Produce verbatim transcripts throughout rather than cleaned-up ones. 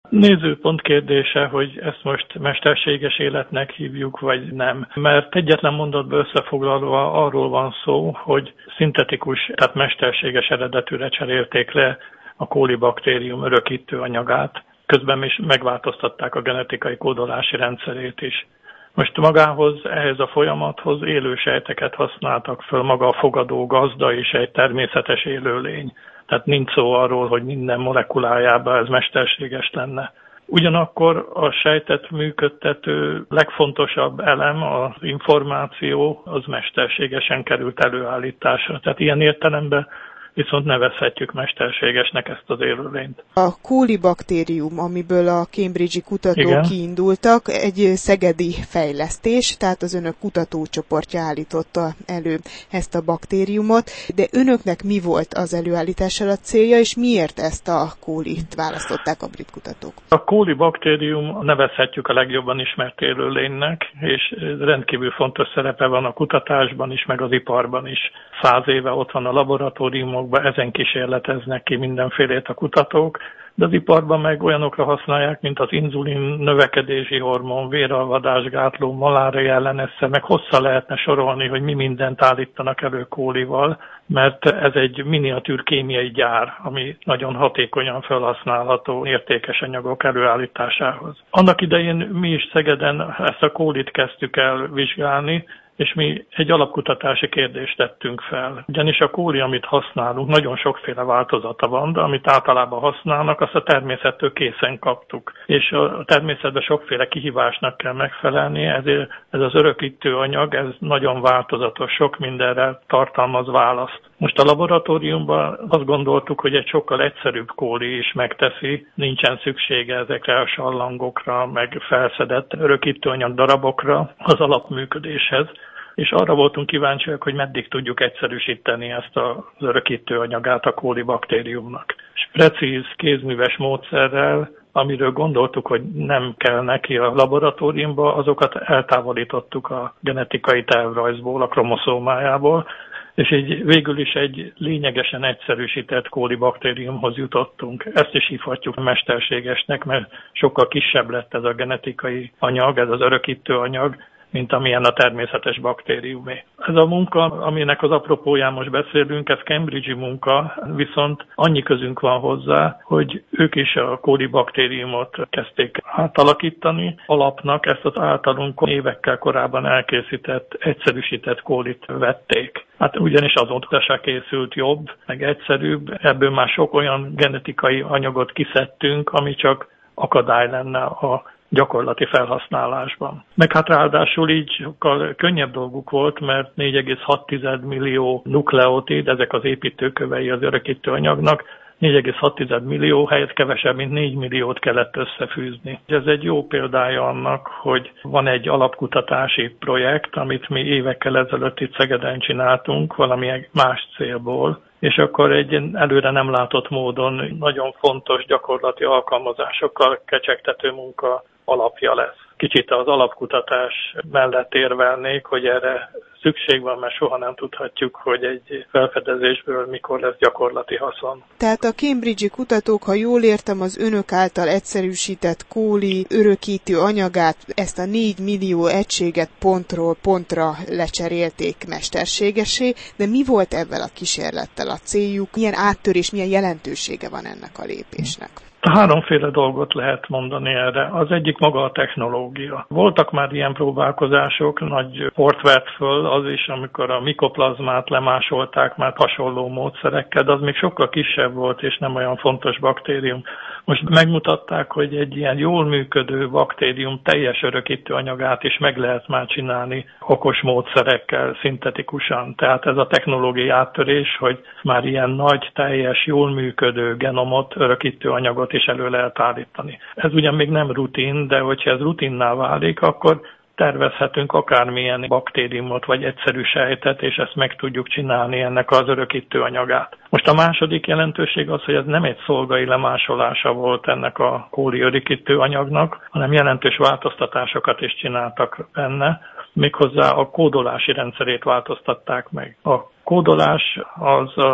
Nézőpont kérdése, hogy ezt most mesterséges életnek hívjuk, vagy nem. Mert egyetlen mondatban összefoglalva arról van szó, hogy szintetikus, tehát mesterséges eredetűre cserélték le a kólibaktérium örökítő anyagát. Közben is megváltoztatták a genetikai kódolási rendszerét is. Most magához, ehhez a folyamathoz élő sejteket használtak föl, maga a fogadó gazda is egy természetes élőlény. Tehát nincs szó arról, hogy minden molekulájában ez mesterséges lenne. Ugyanakkor a sejtet működtető legfontosabb elem, az információ, az mesterségesen került előállításra. Tehát ilyen értelemben viszont nevezhetjük mesterségesnek ezt az élőlényt. A kólibaktérium, amiből a cambridge-i kutatók Igen. kiindultak, egy szegedi fejlesztés, tehát az önök kutatócsoportja állította elő ezt a baktériumot, de önöknek mi volt az előállítással a célja, és miért ezt a kólit választották a brit kutatók? A kólibaktérium nevezhetjük a legjobban ismert élőlénynek, és rendkívül fontos szerepe van a kutatásban is, meg az iparban is. Száz éve ott van a laboratóriumokban, ezen kísérleteznek ki mindenfélét a kutatók, de az iparban meg olyanokra használják, mint az inzulin, növekedési hormon, véralvadásgátló, malária ellenesze, meg hosszá lehetne sorolni, hogy mi mindent állítanak elő kólival, mert ez egy miniatűr kémiai gyár, ami nagyon hatékonyan felhasználható értékes anyagok előállításához. Annak idején mi is Szegeden ezt a kólit kezdtük el vizsgálni, és mi egy alapkutatási kérdést tettünk fel. Ugyanis a kóli, amit használunk, nagyon sokféle változata van, de amit általában használnak, azt a természettől készen kaptuk. És a természetben sokféle kihívásnak kell megfelelni, ezért ez az örökítő anyag, ez nagyon változatos, sok mindenre tartalmaz választ. Most a laboratóriumban azt gondoltuk, hogy egy sokkal egyszerűbb kóli is megteszi, nincsen szüksége ezekre a sallangokra, meg felszedett örökítőanyag darabokra az alapműködéshez, és arra voltunk kíváncsiak, hogy meddig tudjuk egyszerűsíteni ezt az örökítőanyagát a kólibaktériumnak. És precíz, kézműves módszerrel, amiről gondoltuk, hogy nem kell neki a laboratóriumba, azokat eltávolítottuk a genetikai tervrajzból, a kromoszómájából, és így végül is egy lényegesen egyszerűsített kólibaktériumhoz jutottunk. Ezt is hívhatjuk mesterségesnek, mert sokkal kisebb lett ez a genetikai anyag, ez az örökítő anyag, mint amilyen a természetes baktériumé. Ez a munka, aminek az apropóján most beszélünk, ez Cambridge-i munka, viszont annyi közünk van hozzá, hogy ők is a kólibaktériumot kezdték átalakítani. Alapnak ezt az általunk évekkel korábban elkészített, egyszerűsített kólit vették. Hát ugyanis azóta se készült jobb, meg egyszerűbb. Ebből már sok olyan genetikai anyagot kiszedtünk, ami csak akadály lenne a gyakorlati felhasználásban. Meg hát ráadásul így sokkal könnyebb dolguk volt, mert négy egész hat millió nukleotid, ezek az építőkövei az örökítő anyagnak, négy egész hat millió helyett kevesebb, mint négy milliót kellett összefűzni. Ez egy jó példája annak, hogy van egy alapkutatási projekt, amit mi évekkel ezelőtt itt Szegeden csináltunk, valami más célból, és akkor egy előre nem látott módon nagyon fontos gyakorlati alkalmazásokkal kecsegtető munka alapja lesz. Kicsit az alapkutatás mellett érvelnék, hogy erre szükség van, mert soha nem tudhatjuk, hogy egy felfedezésből mikor lesz gyakorlati haszon. Tehát a Cambridge-i kutatók, ha jól értem, az önök által egyszerűsített kóli örökítő anyagát, ezt a négy millió egységet pontról pontra lecserélték mesterségesé, de mi volt ezzel a kísérlettel a céljuk? Milyen áttörés, milyen jelentősége van ennek a lépésnek? Háromféle dolgot lehet mondani erre. Az egyik maga a technológia. Voltak már ilyen próbálkozások, nagy port vert föl az is, amikor a mikoplazmát lemásolták már hasonló módszerekkel, de az még sokkal kisebb volt, és nem olyan fontos baktérium. Most megmutatták, hogy egy ilyen jól működő baktérium teljes örökítő anyagát is meg lehet már csinálni okos módszerekkel, szintetikusan. Tehát ez a technológiai áttörés, hogy már ilyen nagy, teljes, jól működő genomot, örökítő anyagot is elő lehet állítani. Ez ugyan még nem rutin, de hogyha ez rutinná válik, akkor tervezhetünk akármilyen baktériumot vagy egyszerű sejtet, és ezt meg tudjuk csinálni ennek az örökítő anyagát. Most a második jelentőség az, hogy ez nem egy szolgai lemásolása volt ennek a kóli örökítő anyagnak, hanem jelentős változtatásokat is csináltak benne, méghozzá a kódolási rendszerét változtatták meg. A kódolás az a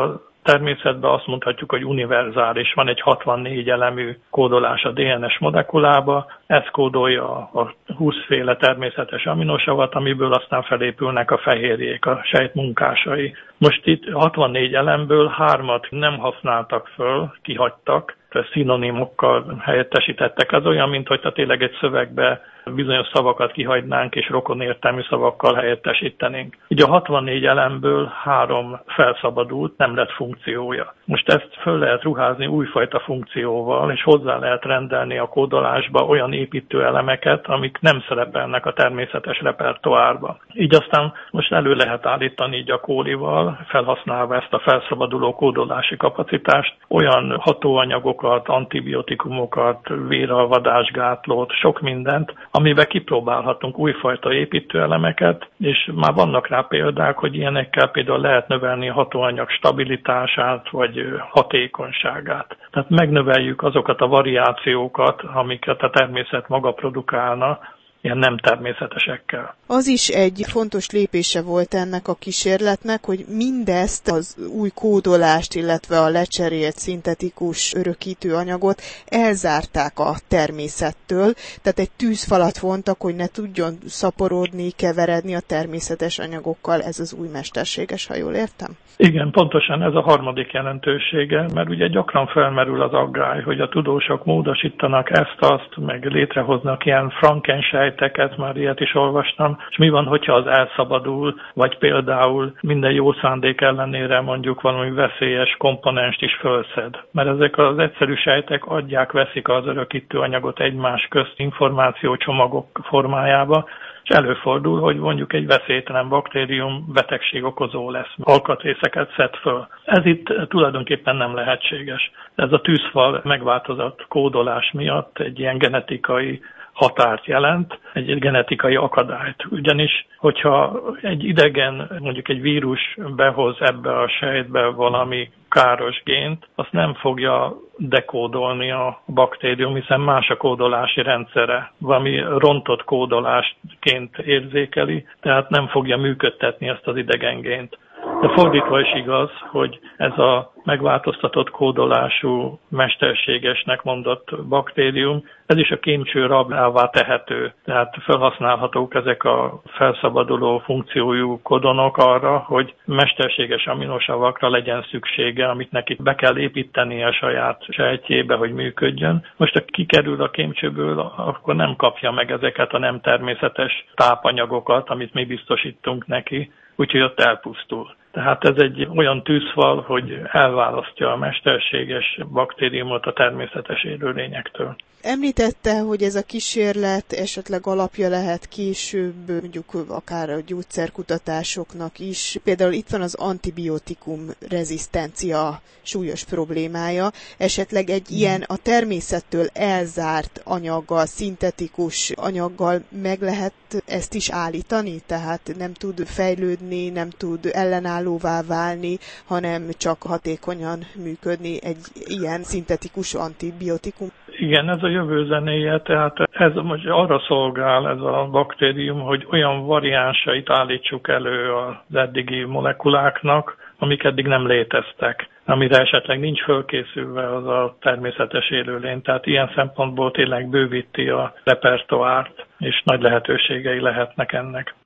természetben azt mondhatjuk, hogy univerzális. Van egy hatvannégy elemű kódolás a dé en es molekulába, ez kódolja a húszféle természetes aminosavat, amiből aztán felépülnek a fehérjék, a sejt munkásai. Most itt hatvannégy elemből hármat nem használtak föl, kihagytak, szinonimokkal helyettesítettek. Ez olyan, mintha tényleg egy szövegbe bizonyos szavakat kihagynánk, és rokonértelmű szavakkal helyettesítenénk. Így a hatvannégy elemből három felszabadult, nem lett funkciója. Most ezt föl lehet ruházni újfajta funkcióval, és hozzá lehet rendelni a kódolásba olyan építőelemeket, amik nem szerepelnek a természetes repertoárba. Így aztán most elő lehet állítani így a kólival, felhasználva ezt a felszabaduló kódolási kapacitást, olyan hatóanyagokat, antibiotikumokat, véralvadásgátlót, sok mindent, amiben kipróbálhatunk újfajta építőelemeket, és már vannak rá példák, hogy ilyenekkel például lehet növelni a hatóanyag stabilitását, vagy hatékonyságát. Tehát megnöveljük azokat a variációkat, amiket a természet maga produkálna, ilyen nem természetesekkel. Az is egy fontos lépése volt ennek a kísérletnek, hogy mindezt az új kódolást, illetve a lecserélt szintetikus örökítő anyagot elzárták a természettől, tehát egy tűzfalat vontak, hogy ne tudjon szaporodni, keveredni a természetes anyagokkal. Ez az új mesterséges, ha jól értem? Igen, pontosan ez a harmadik jelentősége, mert ugye gyakran felmerül az aggály, hogy a tudósok módosítanak ezt-azt, meg létrehoznak ilyen Frankensteinteket, már ilyet is olvastam, és mi van, hogyha az elszabadul, vagy például minden jó szándék ellenére mondjuk valami veszélyes komponenst is fölszed. Mert ezek az egyszerű sejtek adják, veszik az örökítő anyagot egymás közt információcsomagok formájába, és előfordul, hogy mondjuk egy veszélytelen baktérium betegség okozó lesz, alkatrészeket szed föl. Ez itt tulajdonképpen nem lehetséges. Ez a tűzfal megváltozott kódolás miatt egy ilyen genetikai határt jelent, egy genetikai akadályt. Ugyanis, hogyha egy idegen, mondjuk egy vírus behoz ebbe a sejtbe valami káros gént, azt nem fogja dekódolni a baktérium, hiszen más a kódolási rendszere. Valami rontott kódolásként érzékeli, tehát nem fogja működtetni ezt az idegen gént. De fordítva is igaz, hogy ez a megváltoztatott kódolású, mesterségesnek mondott baktérium, ez is a kémcső rabjává tehető. Tehát felhasználhatók ezek a felszabaduló funkciójú kodonok arra, hogy mesterséges aminosavakra legyen szüksége, amit neki be kell építeni a saját sejtjébe, hogy működjön. Most, ha kikerül a kémcsőből, akkor nem kapja meg ezeket a nem természetes tápanyagokat, amit mi biztosítunk neki, úgyhogy ott elpusztul. Tehát ez egy olyan tűzfal, hogy elválasztja a mesterséges baktériumot a természetes élőlényektől. Említette, hogy ez a kísérlet esetleg alapja lehet később, mondjuk akár a gyógyszerkutatásoknak is. Például itt van az antibiotikum rezisztencia súlyos problémája. Esetleg egy hmm. ilyen a természettől elzárt anyaggal, szintetikus anyaggal meg lehet ezt is állítani? Tehát nem tud fejlődni, nem tud ellenállóvá válni, hanem csak hatékonyan működni egy ilyen szintetikus antibiotikum? Igen, ez a jövő zenéje, tehát ez most arra szolgál ez a baktérium, hogy olyan variánsait állítsuk elő az eddigi molekuláknak, amik eddig nem léteztek, amire esetleg nincs fölkészülve az a természetes élőlény. Tehát ilyen szempontból tényleg bővíti a repertoárt, és nagy lehetőségei lehetnek ennek.